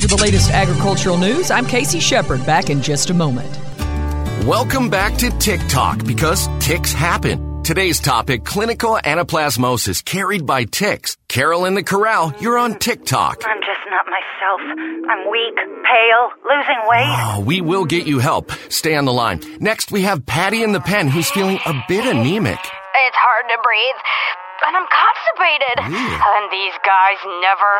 the latest agricultural news. I'm Casey Shepard, back in just a moment. Welcome back to Tick Talk, because ticks happen. Today's topic, clinical anaplasmosis carried by ticks. Carol in the Corral, you're on Tick Talk. I'm just not myself. I'm weak, pale, losing weight. Oh, we will get you help. Stay on the line. Next, we have Patty in the pen, who's feeling a bit anemic. It's hard to breathe, and I'm constipated. And these guys never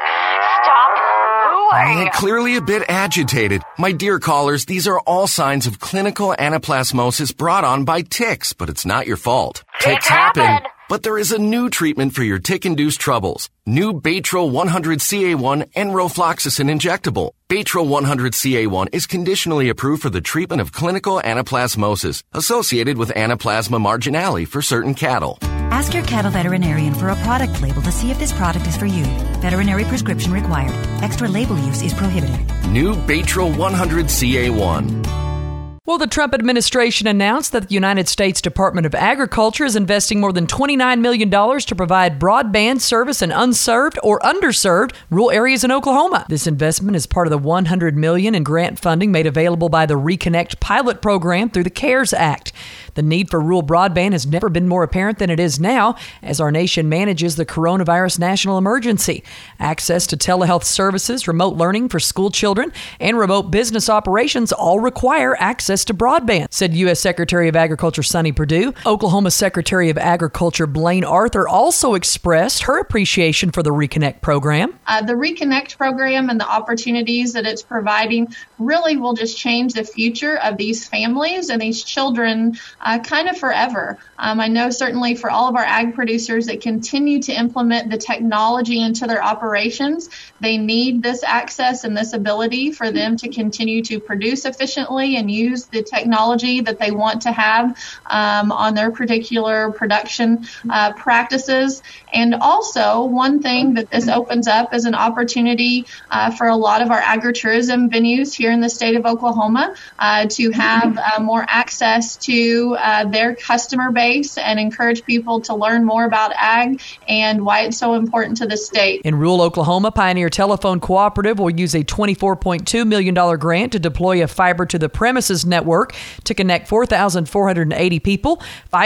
stop mooing. Clearly a bit agitated. My dear callers, these are all signs of clinical anaplasmosis brought on by ticks, but it's not your fault. Ticks happen. But there is a new treatment for your tick-induced troubles. New Baytril 100CA1 enrofloxacin injectable. Baytril 100CA1 is conditionally approved for the treatment of clinical anaplasmosis associated with Anaplasma marginale for certain cattle. Ask your cattle veterinarian for a product label to see if this product is for you. Veterinary prescription required. Extra label use is prohibited. New Baytril 100CA1. Well, the Trump administration announced that the United States Department of Agriculture is investing more than $29 million to provide broadband service in unserved or underserved rural areas in Oklahoma. This investment is part of the $100 million in grant funding made available by the Reconnect pilot program through the CARES Act. The need for rural broadband has never been more apparent than it is now as our nation manages the coronavirus national emergency. Access to telehealth services, remote learning for school children, and remote business operations all require access to broadband, said U.S. Secretary of Agriculture Sonny Perdue. Oklahoma Secretary of Agriculture Blaine Arthur also expressed her appreciation for the Reconnect program. The Reconnect program and the opportunities that it's providing really will just change the future of these families and these children kind of forever. I know certainly for all of our ag producers that continue to implement the technology into their operations, they need this access and this ability for them to continue to produce efficiently and use the technology that they want to have on their particular production practices. And also, one thing that this opens up is an opportunity for a lot of our agritourism venues here in the state of Oklahoma to have more access to their customer base and encourage people to learn more about ag and why it's so important to the state. In rural Oklahoma, Pioneer Telephone Cooperative will use a $24.2 million grant to deploy a fiber to the premises network to connect 4,480 people,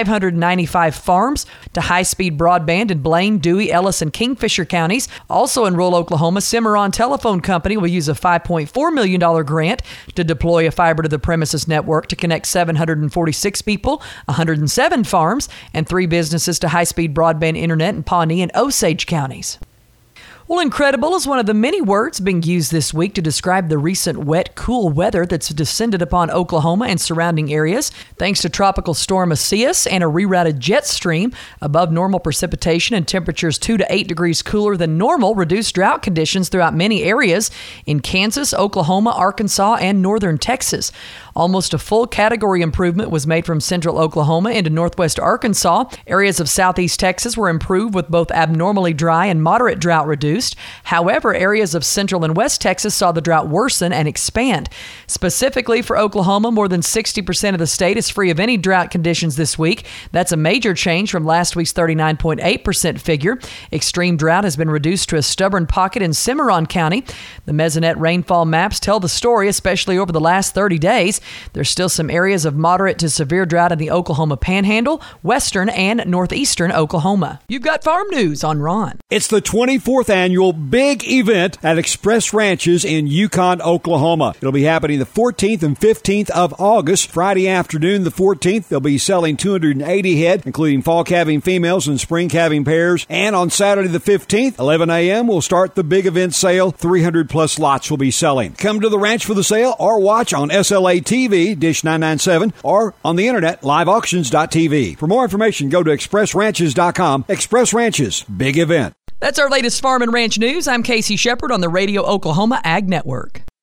595 farms to high-speed broadband in Blaine, Dewey, Ellis, and Kingfisher counties. Also in rural Oklahoma, Cimarron Telephone Company will use a $5.4 million grant to deploy a fiber to the premises network to connect 746 people, 107 farms, and 3 businesses to high-speed broadband internet in Pawnee and Osage counties. Well, incredible is one of the many words being used this week to describe the recent wet, cool weather that's descended upon Oklahoma and surrounding areas. Thanks to Tropical Storm Asias and a rerouted jet stream, above normal precipitation and temperatures 2 to 8 degrees cooler than normal reduced drought conditions throughout many areas in Kansas, Oklahoma, Arkansas, and northern Texas. Almost a full category improvement was made from central Oklahoma into northwest Arkansas. Areas of southeast Texas were improved with both abnormally dry and moderate drought reduced. However, areas of central and west Texas saw the drought worsen and expand. Specifically for Oklahoma, more than 60% of the state is free of any drought conditions this week. That's a major change from last week's 39.8% figure. Extreme drought has been reduced to a stubborn pocket in Cimarron County. The Mesonet rainfall maps tell the story, especially over the last 30 days. There's still some areas of moderate to severe drought in the Oklahoma Panhandle, western and northeastern Oklahoma. You've got farm news on Ron. It's the 24th annual big event at Express Ranches in Yukon, Oklahoma. It'll be happening the 14th and 15th of August. Friday afternoon, the 14th, they'll be selling 280 head, including fall calving females and spring calving pairs. And on Saturday the 15th, 11 a.m., we'll start the big event sale. 300 plus lots will be selling. Come to the ranch for the sale or watch on SLA TV, Dish 997, or on the internet, liveauctions.tv. For more information, go to expressranches.com. Express Ranches, big event. That's our latest farm and ranch news. I'm Casey Shepard on the Radio Oklahoma Ag Network.